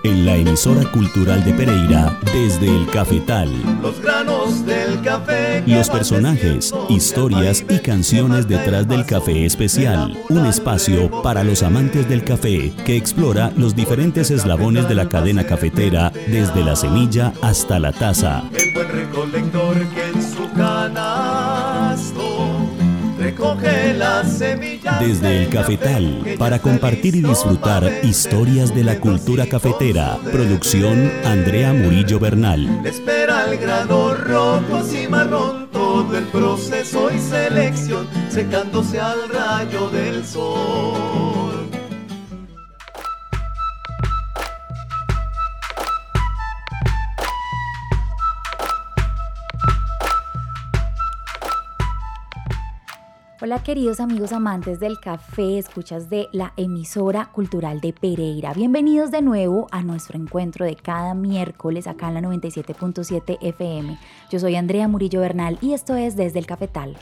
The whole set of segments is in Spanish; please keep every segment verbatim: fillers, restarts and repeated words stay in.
en la emisora cultural de Pereira desde el cafetal. Los granos del café. Los personajes, historias y canciones detrás del café especial. Un espacio para los amantes del café que explora los diferentes eslabones de la cadena cafetera desde la semilla hasta la taza. El buen recolector que en su canasto recoge las semillas. Desde el cafetal, para compartir y disfrutar historias de la cultura cafetera. Producción Andrea Murillo Bernal. Le espera el grano rojo y marrón, todo el proceso y selección, secándose al rayo del sol. Hola queridos amigos amantes del café, escuchas de la emisora cultural de Pereira. Bienvenidos de nuevo a nuestro encuentro de cada miércoles acá en la noventa y siete punto siete F M. Yo soy Andrea Murillo Bernal y esto es Desde el Cafetal.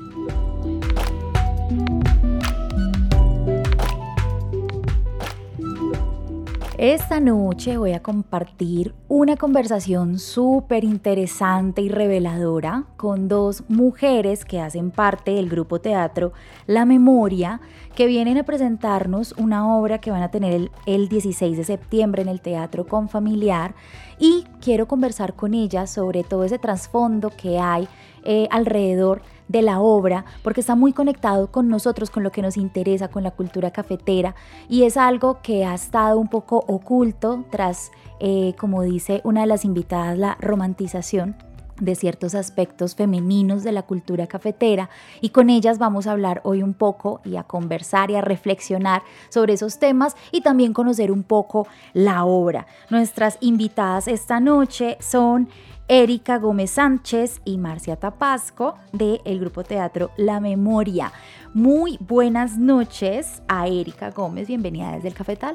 Esta noche voy a compartir una conversación súper interesante y reveladora con dos mujeres que hacen parte del grupo teatro La Memoria, que vienen a presentarnos una obra que van a tener el, el dieciséis de septiembre en el Teatro Confamiliar, y quiero conversar con ellas sobre todo ese trasfondo que hay eh, alrededor de la obra, porque está muy conectado con nosotros, con lo que nos interesa, con la cultura cafetera, y es algo que ha estado un poco oculto tras, eh, como dice una de las invitadas, la romantización de ciertos aspectos femeninos de la cultura cafetera, y con ellas vamos a hablar hoy un poco y a conversar y a reflexionar sobre esos temas y también conocer un poco la obra. Nuestras invitadas esta noche son Erika Gómez Sánchez y Marcia Tapasco del grupo teatro La Memoria. Muy buenas noches a Erika Gómez, bienvenida desde el Cafetal.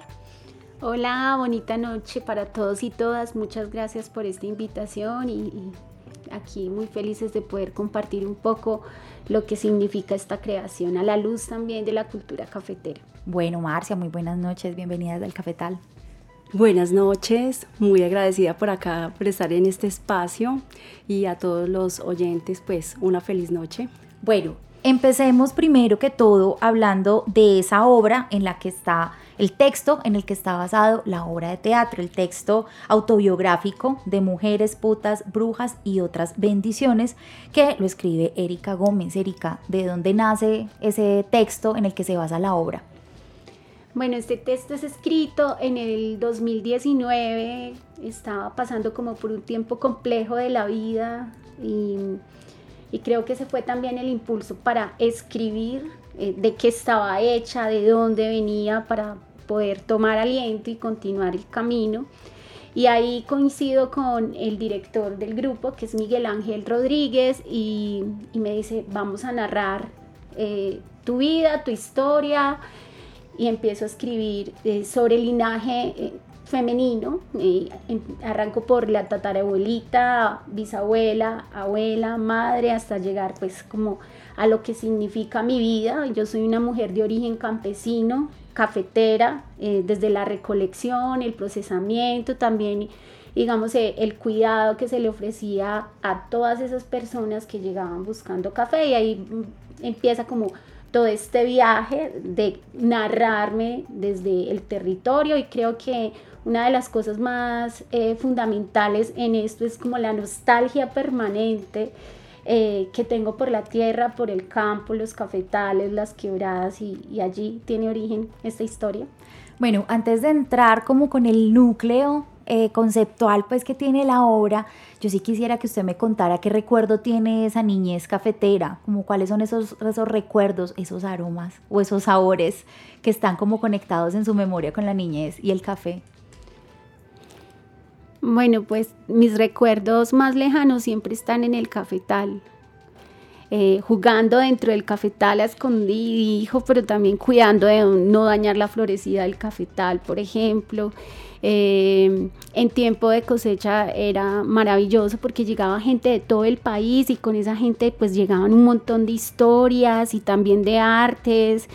Hola, bonita noche para todos y todas, muchas gracias por esta invitación y, y aquí muy felices de poder compartir un poco lo que significa esta creación a la luz también de la cultura cafetera. Bueno, Marcia, muy buenas noches, bienvenida desde el Cafetal. Buenas noches, muy agradecida por acá, por estar en este espacio, y a todos los oyentes, pues una feliz noche. Bueno, empecemos primero que todo hablando de esa obra en la que está el texto en el que está basado la obra de teatro, el texto autobiográfico de Mujeres, Putas, Brujas y otras bendiciones, que lo escribe Erika Gómez. Erika, ¿de dónde nace ese texto en el que se basa la obra? Bueno, este texto es escrito en el dos mil diecinueve, estaba pasando como por un tiempo complejo de la vida y, y creo que ese fue también el impulso para escribir eh, de qué estaba hecha, de dónde venía, para poder tomar aliento y continuar el camino. Y ahí coincido con el director del grupo, que es Miguel Ángel Rodríguez, y, y me dice, vamos a narrar eh, tu vida, tu historia. Y empiezo a escribir eh, sobre el linaje eh, femenino. Eh, em, arranco por la tatarabuelita, bisabuela, abuela, madre, hasta llegar pues como a lo que significa mi vida. Yo soy una mujer de origen campesino, cafetera, eh, desde la recolección, el procesamiento, también digamos eh, el cuidado que se le ofrecía a todas esas personas que llegaban buscando café, y ahí mm, empieza como todo este viaje de narrarme desde el territorio. Y creo que una de las cosas más eh, fundamentales en esto es como la nostalgia permanente eh, que tengo por la tierra, por el campo, los cafetales, las quebradas, y, y allí tiene origen esta historia. Bueno, antes de entrar como con el núcleo eh, conceptual pues que tiene la obra, yo sí quisiera que usted me contara qué recuerdo tiene esa niñez cafetera, como cuáles son esos, esos recuerdos, esos aromas o esos sabores que están como conectados en su memoria con la niñez y el café. Bueno, pues mis recuerdos más lejanos siempre están en el cafetal. Eh, jugando dentro del cafetal a escondidijo, pero también cuidando de no dañar la florecida del cafetal, por ejemplo. Eh, en tiempo de cosecha era maravilloso porque llegaba gente de todo el país, y con esa gente pues llegaban un montón de historias y también de artes.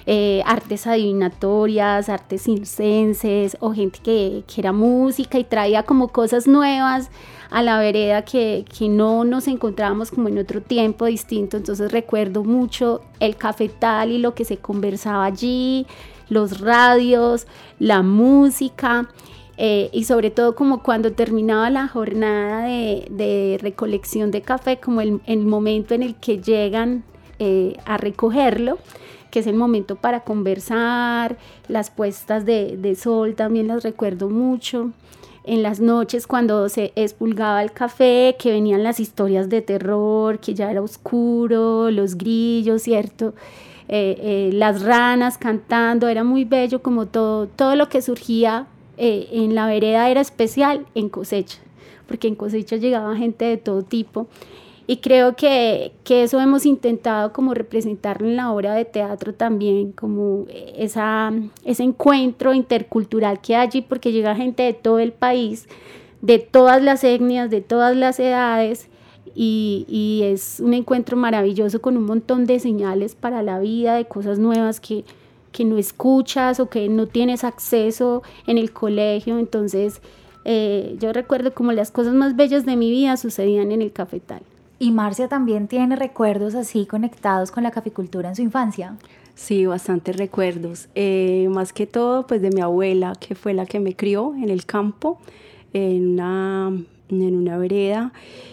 eh, artes adivinatorias, artes circenses, o gente que, que era música y traía como cosas nuevas a la vereda que, que no nos encontrábamos como en otro tiempo distinto. Entonces recuerdo mucho el cafetal y lo que se conversaba allí, los radios, la música, eh, y sobre todo como cuando terminaba la jornada de, de recolección de café, como el, el momento en el que llegan eh, a recogerlo, que es el momento para conversar, las puestas de, de sol también las recuerdo mucho. En las noches cuando se expulgaba el café, que venían las historias de terror, que ya era oscuro, los grillos, ¿cierto? Eh, eh, las ranas cantando, era muy bello, como todo, todo lo que surgía eh, en la vereda era especial en cosecha, porque en cosecha llegaba gente de todo tipo. Y creo que, que eso hemos intentado como representarlo en la obra de teatro también, como esa, ese encuentro intercultural que hay allí, porque llega gente de todo el país, de todas las etnias, de todas las edades, y, y es un encuentro maravilloso con un montón de señales para la vida, de cosas nuevas que, que no escuchas o que no tienes acceso en el colegio. Entonces eh, yo recuerdo como las cosas más bellas de mi vida sucedían en el cafetal. ¿Y Marcia también tiene recuerdos así conectados con la caficultura en su infancia? Sí, bastantes recuerdos. Eh, más que todo, pues de mi abuela, que fue la que me crió en el campo, en una, en una vereda.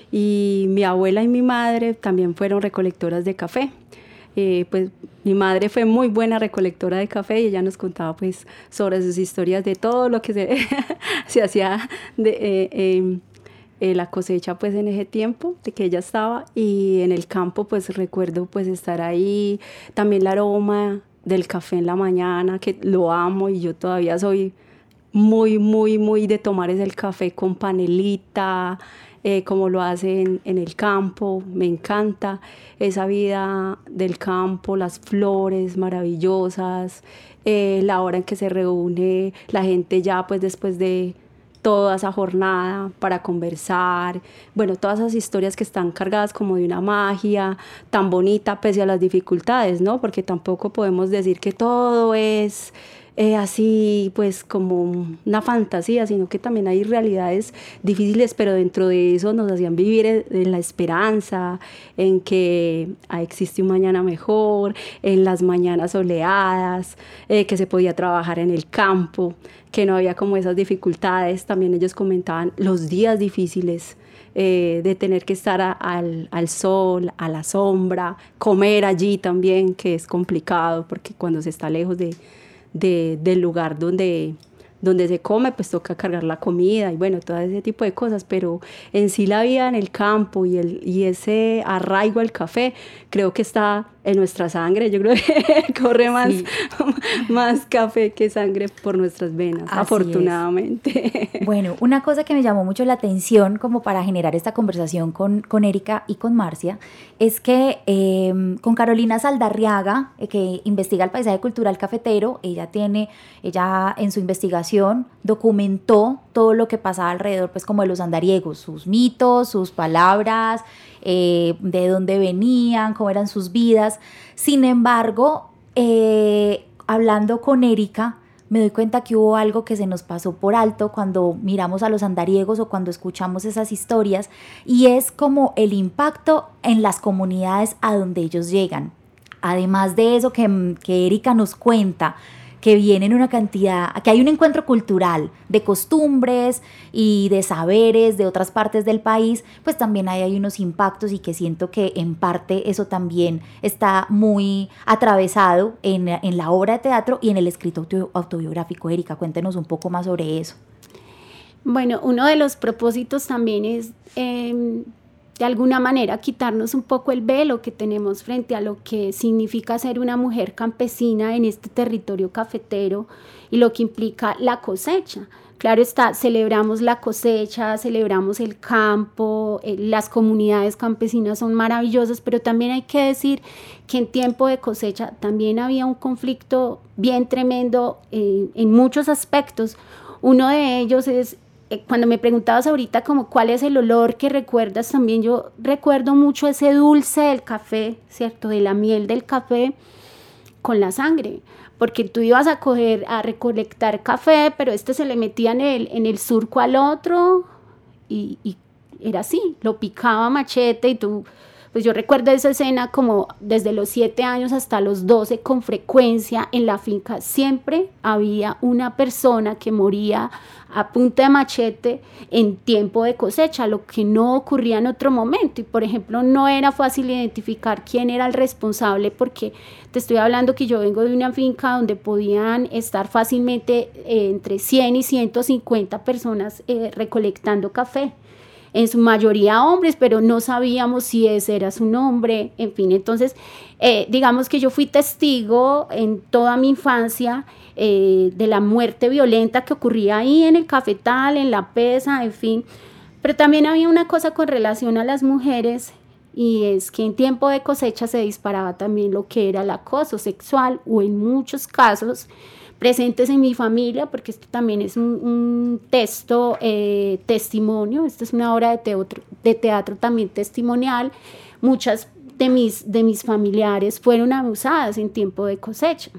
Y mi abuela y mi madre también fueron recolectoras de café. Eh, pues mi madre fue muy buena recolectora de café y ella nos contaba pues sobre sus historias de todo lo que se, se hacía de... Eh, eh, Eh, la cosecha pues en ese tiempo de que ella estaba, y en el campo pues recuerdo pues estar ahí, también el aroma del café en la mañana, que lo amo, y yo todavía soy muy muy muy de tomar ese el café con panelita, eh, como lo hacen en el campo. Me encanta esa vida del campo, las flores maravillosas, eh, la hora en que se reúne la gente ya pues después de toda esa jornada para conversar, bueno, todas esas historias que están cargadas como de una magia tan bonita pese a las dificultades, ¿no? Porque tampoco podemos decir que todo es eh, así pues como una fantasía, sino que también hay realidades difíciles, pero dentro de eso nos hacían vivir en la esperanza, en que ah, existe un mañana mejor, en las mañanas soleadas, eh, que se podía trabajar en el campo, que no había como esas dificultades. También ellos comentaban los días difíciles, eh, de tener que estar a, al, al sol, a la sombra, comer allí también, que es complicado porque cuando se está lejos de, de, del lugar donde, donde se come, pues toca cargar la comida y bueno, todo ese tipo de cosas, pero en sí la vida en el campo y, el, y ese arraigo al café, creo que está en nuestra sangre. Yo creo que corre más, sí. más café que sangre por nuestras venas, así afortunadamente. Es. Bueno, una cosa que me llamó mucho la atención como para generar esta conversación con, con Erika y con Marcia es que eh, con Carolina Saldarriaga, eh, que investiga el paisaje cultural cafetero, ella tiene, ella en su investigación documentó todo lo que pasaba alrededor, pues como de los andariegos, sus mitos, sus palabras, eh, de dónde venían, cómo eran sus vidas. Sin embargo, eh, hablando con Erika, me doy cuenta que hubo algo que se nos pasó por alto cuando miramos a los andariegos o cuando escuchamos esas historias, y es como el impacto en las comunidades a donde ellos llegan. Además de eso que, que Erika nos cuenta, que vienen una cantidad, que hay un encuentro cultural de costumbres y de saberes de otras partes del país, pues también hay, hay unos impactos, y que siento que en parte eso también está muy atravesado en, en la obra de teatro y en el escrito auto, autobiográfico. Erika, cuéntenos un poco más sobre eso. Bueno, uno de los propósitos también es eh, de alguna manera quitarnos un poco el velo que tenemos frente a lo que significa ser una mujer campesina en este territorio cafetero y lo que implica la cosecha. Claro está, celebramos la cosecha, celebramos el campo, eh, las comunidades campesinas son maravillosas, pero también hay que decir que en tiempo de cosecha también había un conflicto bien tremendo eh, en muchos aspectos. Uno de ellos es, eh, cuando me preguntabas ahorita como cuál es el olor que recuerdas, también yo recuerdo mucho ese dulce del café, ¿cierto? De la miel del café, con la sangre, porque tú ibas a coger, a recolectar café, pero este se le metía en el, en el surco al otro y, y era así, lo picaba a machete y tú, pues yo recuerdo esa escena como desde los siete años hasta los doce, con frecuencia en la finca siempre había una persona que moría a punta de machete en tiempo de cosecha, lo que no ocurría en otro momento. Y por ejemplo, no era fácil identificar quién era el responsable, porque te estoy hablando que yo vengo de una finca donde podían estar fácilmente eh, entre cien y ciento cincuenta personas eh, recolectando café. En su mayoría hombres, pero no sabíamos si ese era su nombre, en fin. Entonces, eh, digamos que yo fui testigo en toda mi infancia eh, de la muerte violenta que ocurría ahí en el cafetal, en la pesa, en fin. Pero también había una cosa con relación a las mujeres, y es que en tiempo de cosecha se disparaba también lo que era el acoso sexual, o en muchos casos presentes en mi familia, porque esto también es un, un texto, eh, testimonio, esta es una obra de teatro, de teatro también testimonial. Muchas de mis, de mis familiares fueron abusadas en tiempo de cosecha.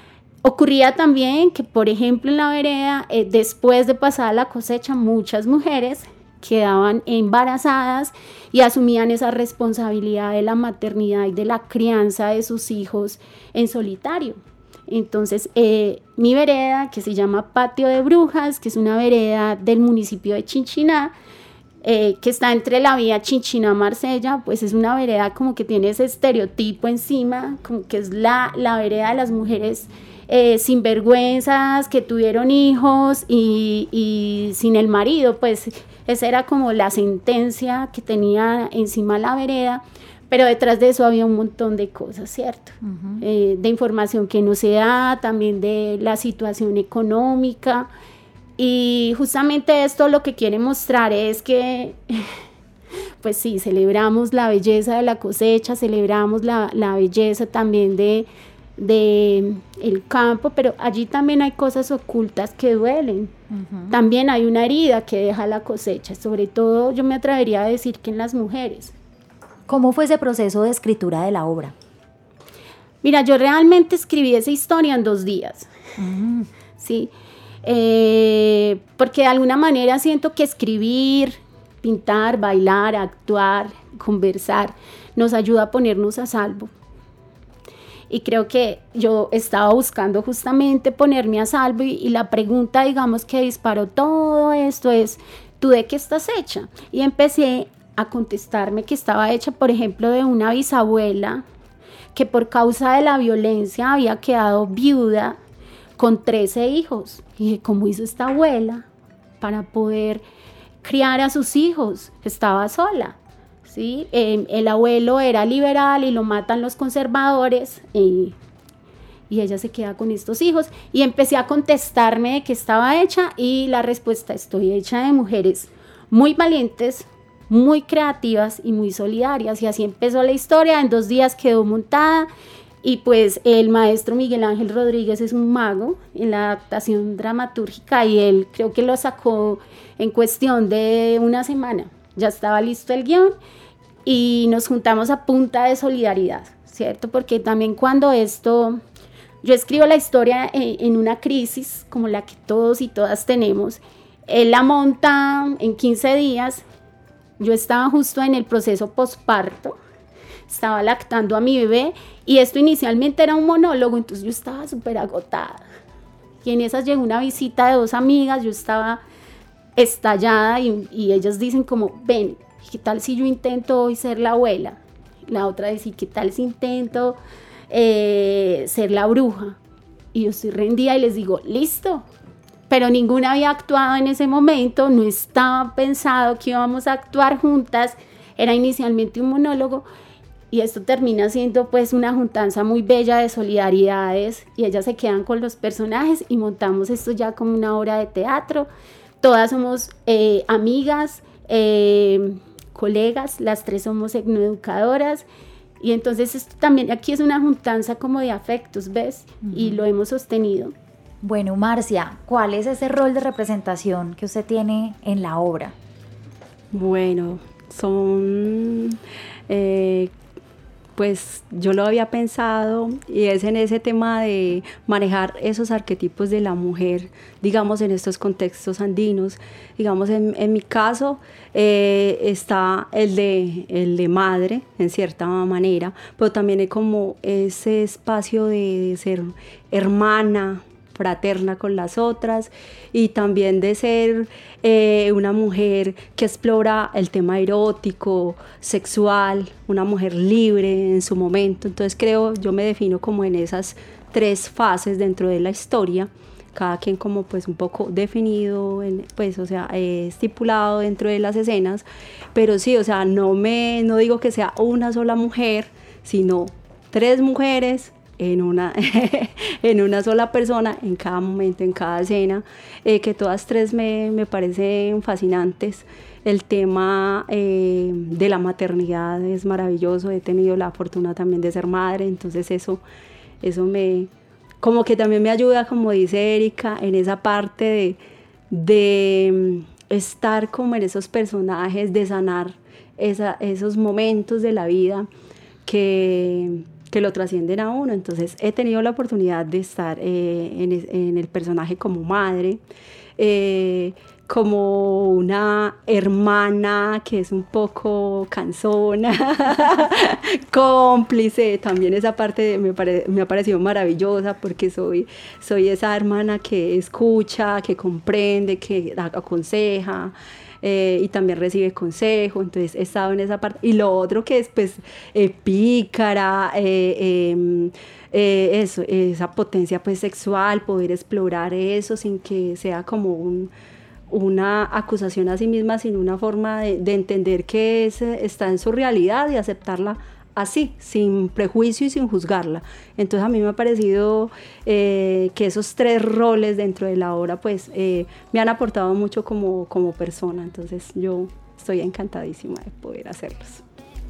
Ocurría también que, por ejemplo, en la vereda, eh, después de pasar la cosecha, muchas mujeres quedaban embarazadas y asumían esa responsabilidad de la maternidad y de la crianza de sus hijos en solitario. Entonces, eh, mi vereda, que se llama Patio de Brujas, que es una vereda del municipio de Chinchiná, eh, que está entre la vía Chinchiná-Marsella, pues es una vereda como que tiene ese estereotipo encima, como que es la, la vereda de las mujeres eh, sinvergüenzas, que tuvieron hijos y, y sin el marido, pues esa era como la sentencia que tenía encima la vereda. Pero detrás de eso había un montón de cosas, ¿cierto? Uh-huh. Eh, de información que no se da, también de la situación económica. Y justamente esto lo que quiere mostrar es que, pues sí, celebramos la belleza de la cosecha, celebramos la, la belleza también de, de el campo, pero allí también hay cosas ocultas que duelen. Uh-huh. También hay una herida que deja la cosecha, sobre todo yo me atrevería a decir que en las mujeres. ¿Cómo fue ese proceso de escritura de la obra? Mira, yo realmente escribí esa historia en dos días, mm. ¿sí? Eh, porque de alguna manera siento que escribir, pintar, bailar, actuar, conversar, nos ayuda a ponernos a salvo. Y creo que yo estaba buscando justamente ponerme a salvo y, y la pregunta, digamos, que disparó todo esto es, ¿tú de qué estás hecha? Y empecé a contestarme que estaba hecha, por ejemplo, de una bisabuela que por causa de la violencia había quedado viuda con trece hijos. Y dije, ¿cómo hizo esta abuela para poder criar a sus hijos? Estaba sola, ¿sí? Eh, el abuelo era liberal y lo matan los conservadores y, y ella se queda con estos hijos. Y empecé a contestarme de qué estaba hecha y la respuesta, estoy hecha de mujeres muy valientes, muy creativas y muy solidarias. Y así empezó la historia, en dos días quedó montada y pues el maestro Miguel Ángel Rodríguez es un mago en la adaptación dramatúrgica y él creo que lo sacó en cuestión de una semana, ya estaba listo el guión y nos juntamos a punta de solidaridad, ¿cierto? Porque también cuando esto, yo escribo la historia en, en una crisis como la que todos y todas tenemos, él la monta en quince días. Yo estaba justo en el proceso posparto, estaba lactando a mi bebé y esto inicialmente era un monólogo, entonces yo estaba súper agotada. Y en esas llegó una visita de dos amigas, yo estaba estallada y, y ellas dicen como, ven, ¿qué tal si yo intento hoy ser la abuela? La otra dice, ¿qué tal si intento eh, ser la bruja? Y yo estoy rendida y les digo, listo. Pero ninguna había actuado en ese momento, no estaba pensado que íbamos a actuar juntas, era inicialmente un monólogo y esto termina siendo pues una juntanza muy bella de solidaridades y ellas se quedan con los personajes y montamos esto ya como una obra de teatro. Todas somos eh, amigas, eh, colegas, las tres somos etnoeducadoras y entonces esto también aquí es una juntanza como de afectos, ¿ves? Uh-huh. Y lo hemos sostenido. Bueno, Marcia, ¿cuál es ese rol de representación que usted tiene en la obra? Bueno, son eh, pues yo lo había pensado, y es en ese tema de manejar esos arquetipos de la mujer, digamos, en estos contextos andinos. Digamos, en, en mi caso eh, está el de, el de madre, en cierta manera, pero también hay como ese espacio de, de ser hermana, fraterna con las otras, y también de ser eh, una mujer que explora el tema erótico, sexual, una mujer libre en su momento. Entonces creo, yo me defino como en esas tres fases dentro de la historia, cada quien como pues un poco definido, en, pues o sea, eh, estipulado dentro de las escenas, pero sí, o sea, no me, no digo que sea una sola mujer, sino tres mujeres en una, en una sola persona, en cada momento, en cada escena, eh, que todas tres me, me parecen fascinantes. El tema eh, de la maternidad es maravilloso, he tenido la fortuna también de ser madre, entonces eso, eso me, como que también me ayuda, como dice Erika, en esa parte de, de estar como en esos personajes, de sanar esa, esos momentos de la vida que... que lo trascienden a uno. Entonces he tenido la oportunidad de estar eh, en, en el personaje como madre, eh, como una hermana que es un poco cansona, cómplice, también esa parte de, me, pare, me ha parecido maravillosa, porque soy, soy esa hermana que escucha, que comprende, que aconseja, Eh, y también recibe consejo. Entonces he estado en esa parte. Y lo otro que es pues eh, pícara, eh, eh, eh, eso, esa potencia pues sexual, poder explorar eso sin que sea como un, una acusación a sí misma, sino una forma de, de entender que es, está en su realidad y aceptarla así, sin prejuicio y sin juzgarla. Entonces a mí me ha parecido eh, que esos tres roles dentro de la obra pues eh, me han aportado mucho como, como persona. Entonces yo estoy encantadísima de poder hacerlos.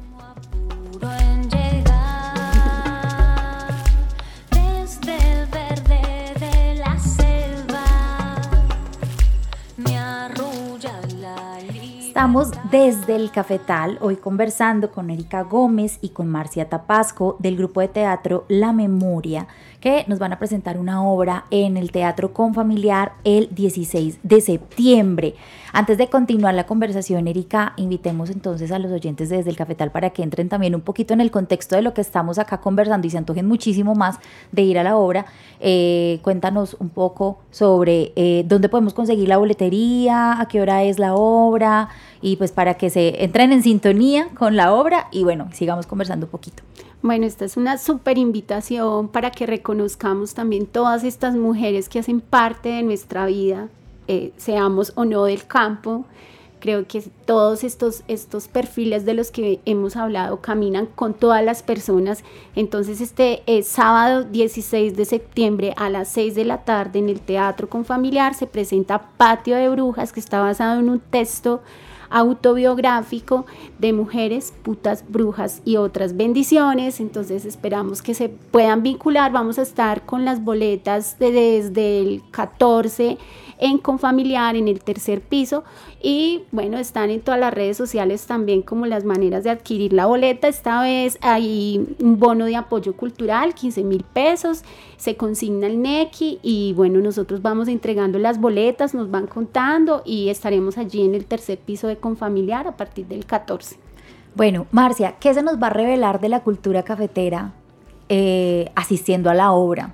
Estamos desde el Cafetal, hoy conversando con Erika Gómez y con Marcia Tapasco del grupo de teatro La Memoria, que nos van a presentar una obra en el Teatro Confamiliar el dieciséis de septiembre. Antes de continuar la conversación, Erika, invitemos entonces a los oyentes desde el Cafetal para que entren también un poquito en el contexto de lo que estamos acá conversando y se antojen muchísimo más de ir a la obra. Eh, cuéntanos un poco sobre eh, dónde podemos conseguir la boletería, a qué hora es la obra, y pues para que se entren en sintonía con la obra y bueno, sigamos conversando un poquito. Bueno, esta es una súper invitación para que reconozcamos también todas estas mujeres que hacen parte de nuestra vida, eh, seamos o no del campo. Creo que todos estos, estos perfiles de los que hemos hablado caminan con todas las personas. Entonces este eh, sábado dieciséis de septiembre a las seis de la tarde en el Teatro Confamiliar se presenta Patio de Brujas, que está basado en un texto autobiográfico de mujeres, putas, brujas y otras bendiciones. Entonces esperamos que se puedan vincular. Vamos a estar con las boletas de, desde el catorce en Confamiliar, en el tercer piso, y bueno, están en todas las redes sociales también como las maneras de adquirir la boleta. Esta vez hay un bono de apoyo cultural, quince mil pesos, se consigna el N E C I y bueno, nosotros vamos entregando las boletas, nos van contando y estaremos allí en el tercer piso de Confamiliar a partir del catorce. Bueno, Marcia, ¿qué se nos va a revelar de la cultura cafetera eh, asistiendo a la obra?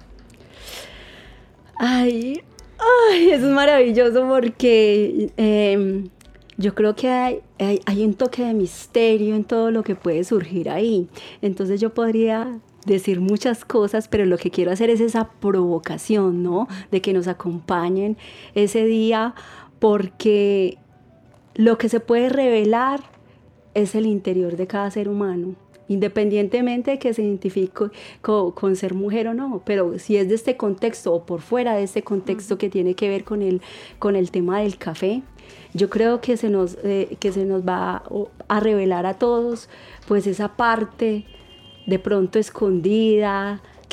Ay, ay, eso es maravilloso porque eh, yo creo que hay, hay, hay un toque de misterio en todo lo que puede surgir ahí. Entonces yo podría decir muchas cosas, pero lo que quiero hacer es esa provocación, ¿no? De que nos acompañen ese día, porque lo que se puede revelar es el interior de cada ser humano, independientemente de que se identifique con, con ser mujer o no, pero si es de este contexto o por fuera de este contexto que tiene que ver con el, con el tema del café, yo creo que se nos, eh, que se nos va a, a revelar a todos pues esa parte de pronto escondida,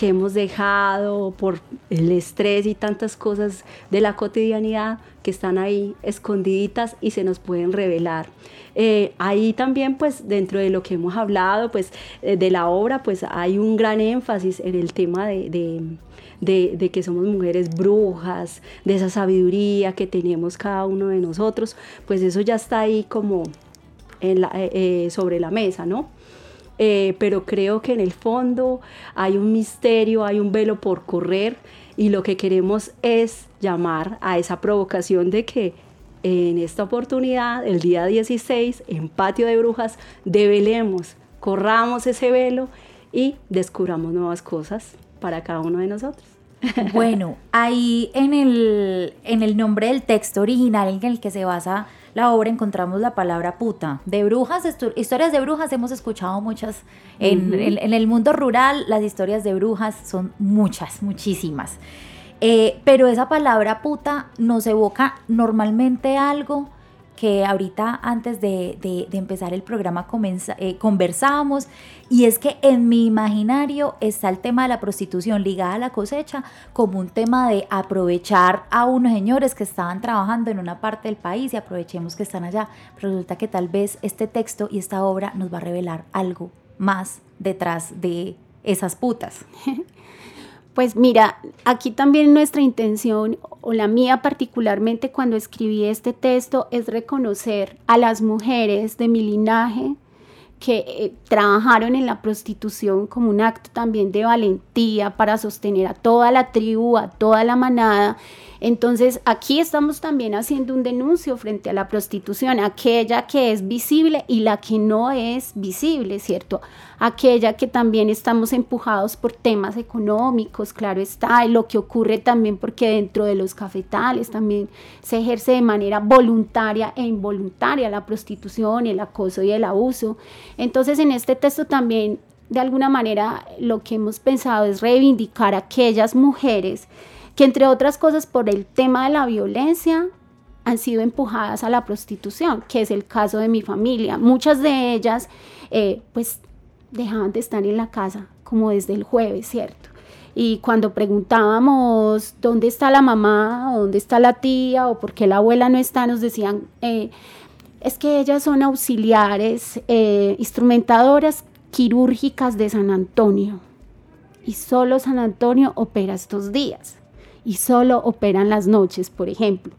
que hemos dejado por el estrés y tantas cosas de la cotidianidad que están ahí escondiditas y se nos pueden revelar. Eh, ahí también, pues, dentro de lo que hemos hablado, pues, eh, de la obra, pues, hay un gran énfasis en el tema de, de, de, de que somos mujeres brujas, de esa sabiduría que tenemos cada uno de nosotros, pues eso ya está ahí como en la, eh, sobre la mesa, ¿no? Eh, pero creo que en el fondo hay un misterio, hay un velo por correr, y lo que queremos es llamar a esa provocación de que en esta oportunidad, el día dieciséis, en Patio de Brujas, develemos, corramos ese velo y descubramos nuevas cosas para cada uno de nosotros. Bueno, ahí en el, en el nombre del texto original en el que se basa la obra encontramos la palabra puta. De brujas, estu- historias de brujas hemos escuchado muchas. En, uh-huh. en, en el mundo rural las historias de brujas son muchas, muchísimas. Eh, pero esa palabra puta nos evoca normalmente algo que ahorita antes de, de, de empezar el programa comenza, eh, conversábamos, y es que en mi imaginario está el tema de la prostitución ligada a la cosecha como un tema de aprovechar a unos señores que estaban trabajando en una parte del país y aprovechemos que están allá. Pero resulta que tal vez este texto y esta obra nos va a revelar algo más detrás de esas putas. Pues mira, aquí también nuestra intención, o la mía particularmente cuando escribí este texto, es reconocer a las mujeres de mi linaje que eh, trabajaron en la prostitución como un acto también de valentía para sostener a toda la tribu, a toda la manada. Entonces aquí estamos también haciendo un denuncio frente a la prostitución, aquella que es visible y la que no es visible, ¿cierto? Aquella que también estamos empujados por temas económicos, claro está, y lo que ocurre también porque dentro de los cafetales también se ejerce de manera voluntaria e involuntaria la prostitución, el acoso y el abuso. Entonces en este texto también de alguna manera lo que hemos pensado es reivindicar a aquellas mujeres que entre otras cosas por el tema de la violencia han sido empujadas a la prostitución, que es el caso de mi familia. Muchas de ellas eh, pues dejaban de estar en la casa como desde el jueves, ¿cierto? Y cuando preguntábamos dónde está la mamá, o dónde está la tía, o por qué la abuela no está, nos decían, eh, es que ellas son auxiliares, eh, instrumentadoras quirúrgicas de San Antonio, y solo San Antonio opera estos días, y solo operan las noches, por ejemplo.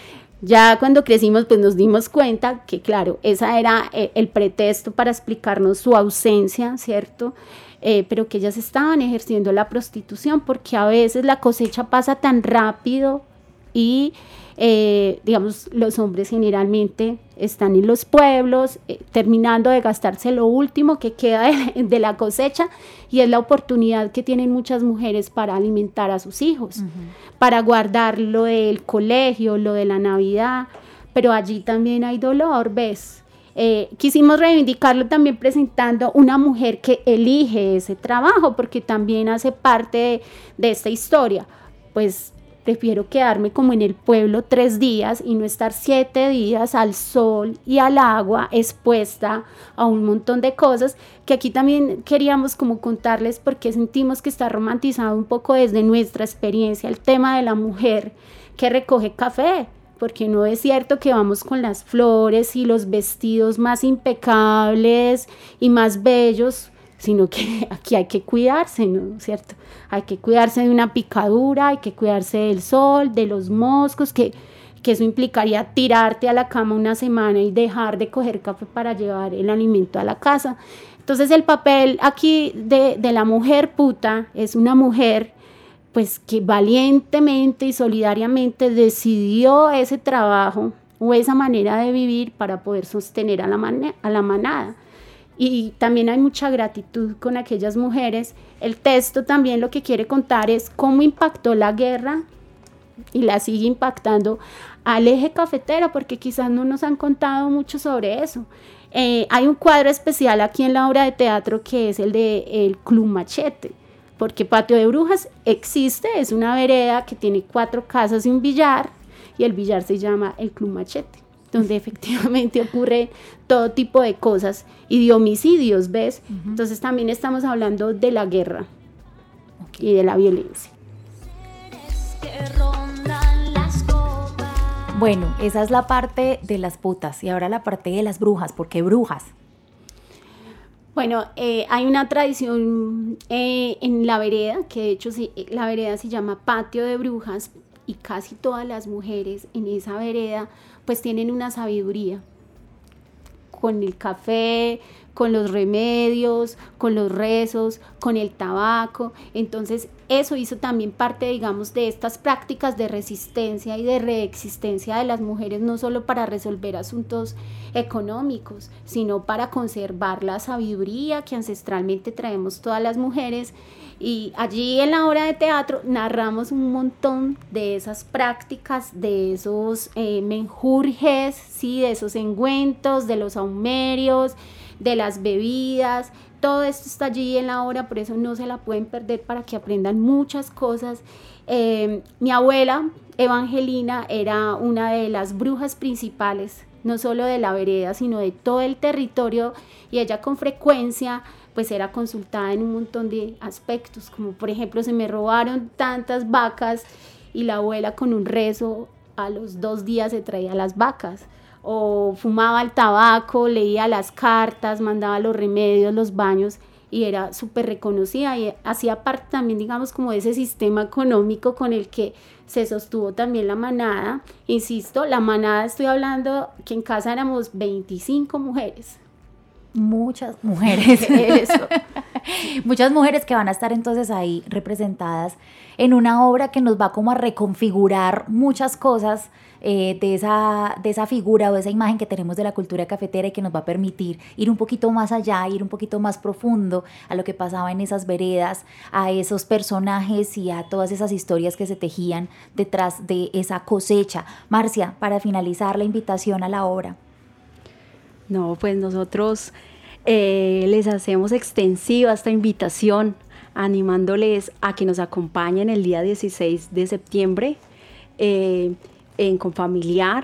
Ya cuando crecimos, pues nos dimos cuenta que, claro, esa era eh, el pretexto para explicarnos su ausencia, ¿cierto? Eh, pero que ellas estaban ejerciendo la prostitución, porque a veces la cosecha pasa tan rápido y, eh, digamos, los hombres generalmente están en los pueblos, eh, terminando de gastarse lo último que queda de, de la cosecha, y es la oportunidad que tienen muchas mujeres para alimentar a sus hijos, uh-huh. para guardar lo del colegio, lo de la Navidad, pero allí también hay dolor, ¿ves? Eh, quisimos reivindicarlo también presentando una mujer que elige ese trabajo, porque también hace parte de, de esta historia. Pues prefiero quedarme como en el pueblo tres días y no estar siete días al sol y al agua expuesta a un montón de cosas, que aquí también queríamos como contarles porque sentimos que está romantizado un poco desde nuestra experiencia el tema de la mujer que recoge café, porque no es cierto que vamos con las flores y los vestidos más impecables y más bellos, sino que aquí hay que cuidarse, ¿no es cierto? Hay que cuidarse de una picadura, hay que cuidarse del sol, de los moscos, que, que eso implicaría tirarte a la cama una semana y dejar de coger café para llevar el alimento a la casa. Entonces el papel aquí de, de la mujer puta es una mujer pues que valientemente y solidariamente decidió ese trabajo o esa manera de vivir para poder sostener a la, man- a la manada. Y también hay mucha gratitud con aquellas mujeres. El texto también lo que quiere contar es cómo impactó la guerra y la sigue impactando al eje cafetero, porque quizás no nos han contado mucho sobre eso. Eh, hay un cuadro especial aquí en la obra de teatro que es el de el Club Machete, porque Patio de Brujas existe, es una vereda que tiene cuatro casas y un billar, y el billar se llama el Club Machete, donde efectivamente ocurre todo tipo de cosas y de homicidios, ¿ves? Uh-huh. Entonces también estamos hablando de la guerra. y de la violencia. Bueno, esa es la parte de las putas y ahora la parte de las brujas. ¿Por qué brujas? Bueno, eh, hay una tradición eh, en la vereda, que de hecho sí, la vereda se llama Patio de Brujas, y casi todas las mujeres en esa vereda pues tienen una sabiduría con el café, con los remedios, con los rezos, con el tabaco. Entonces eso hizo también parte, digamos, de estas prácticas de resistencia y de reexistencia de las mujeres, no solo para resolver asuntos económicos, sino para conservar la sabiduría que ancestralmente traemos todas las mujeres. Y allí en la obra de teatro narramos un montón de esas prácticas, de esos eh, menjurjes, ¿sí? De esos engüentos, de los saumerios, de las bebidas. Todo esto está allí en la obra, por eso no se la pueden perder, para que aprendan muchas cosas. Eh, mi abuela Evangelina era una de las brujas principales, no solo de la vereda, sino de todo el territorio, y ella con frecuencia pues era consultada en un montón de aspectos, como por ejemplo se me robaron tantas vacas, y la abuela con un rezo a los dos días se traía las vacas, o fumaba el tabaco, leía las cartas, mandaba los remedios, los baños, y era súper reconocida, y hacía parte también, digamos, como de ese sistema económico con el que se sostuvo también la manada. Insisto, la manada, estoy hablando que en casa éramos veinticinco mujeres. Muchas mujeres. Eso. Muchas mujeres que van a estar entonces ahí representadas en una obra que nos va como a reconfigurar muchas cosas eh, de, esa, de esa figura o de esa imagen que tenemos de la cultura cafetera, y que nos va a permitir ir un poquito más allá, ir un poquito más profundo a lo que pasaba en esas veredas, a esos personajes y a todas esas historias que se tejían detrás de esa cosecha. Marcia, para finalizar la invitación a la obra. No, pues nosotros eh, les hacemos extensiva esta invitación, animándoles a que nos acompañen el día dieciséis de septiembre eh, en Confamiliar.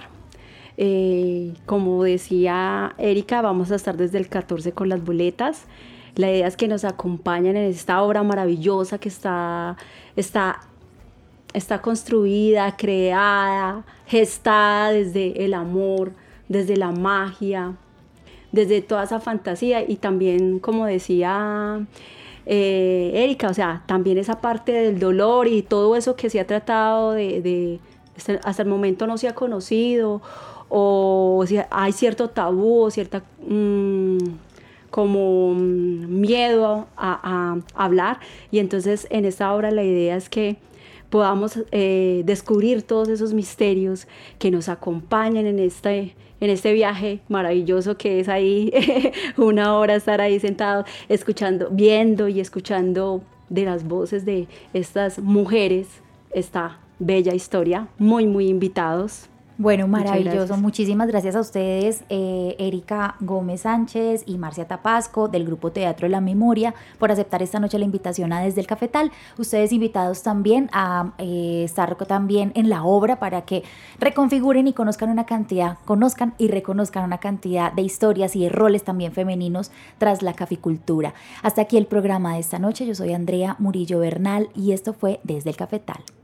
Eh, como decía Erika, vamos a estar desde el catorce con las boletas. La idea es que nos acompañen en esta obra maravillosa que está, está, está construida, creada, gestada desde el amor, desde la magia, desde toda esa fantasía, y también, como decía eh, Erika, o sea, también esa parte del dolor y todo eso que se ha tratado de, de hasta el momento no se ha conocido, o si hay cierto tabú o cierta mmm, como miedo a, a hablar, y entonces en esta obra la idea es que podamos eh, descubrir todos esos misterios que nos acompañan en este, en este viaje maravilloso que es ahí una hora estar ahí sentados, escuchando, viendo y escuchando de las voces de estas mujeres esta bella historia. Muy, muy invitados. Bueno, maravilloso. Gracias. Muchísimas gracias a ustedes, eh, Erika Gómez Sánchez y Marcia Tapasco, del Grupo Teatro de la Memoria, por aceptar esta noche la invitación a Desde el Cafetal. Ustedes invitados también a eh, estar también en la obra, para que reconfiguren y conozcan una cantidad, conozcan y reconozcan una cantidad de historias y de roles también femeninos tras la caficultura. Hasta aquí el programa de esta noche. Yo soy Andrea Murillo Bernal y esto fue Desde el Cafetal.